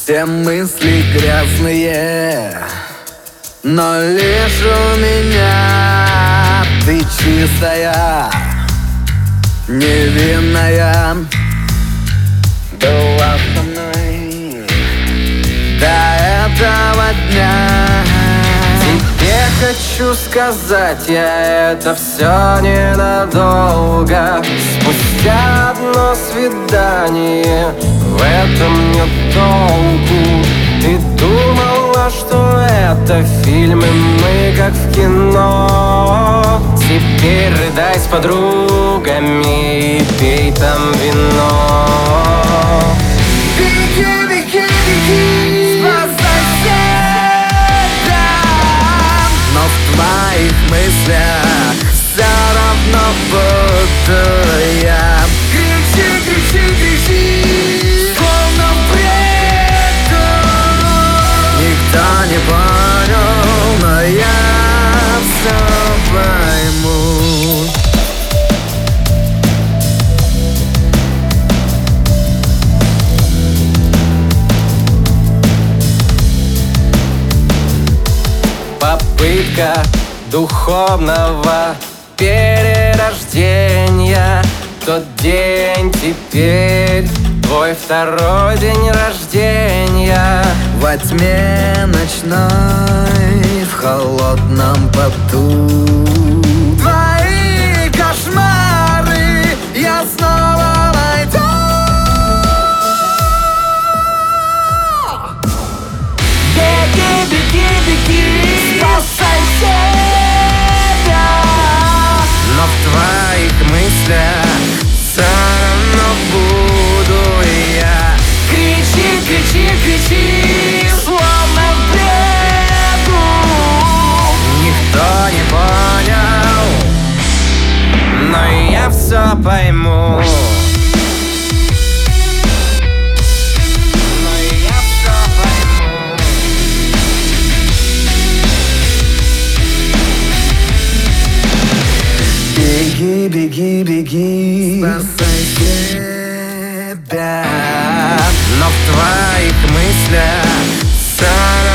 Все мысли грязные, но лишь у меня ты чистая, невинная. Была со мной до этого дня. Тебе хочу сказать, я это все ненадолго. Спустя одно свидание в этом нет толку. Ты думала, что это фильмы, мы как в кино. Теперь рыдай с подругами и пей там вино. Беги, беги, беги, спасай себя. Но в твоих мыслях все равно буду я. Кричи, кричи, кричи, словно в бреду. Никто не понял, но я все пойму. Попытка духовного перерождения. Тот день теперь твой второй день рождения. Во тьме ночной, в холодном поту, твои кошмары я снова найду. Беги, беги, беги, спасай себя. Но в твоих мыслях все равно буду я. Кричи, кричи, кричи, словно в бреду. Никто не понял, но я все пойму. Беги, беги, беги, спасай себя. Но в твоих мыслях все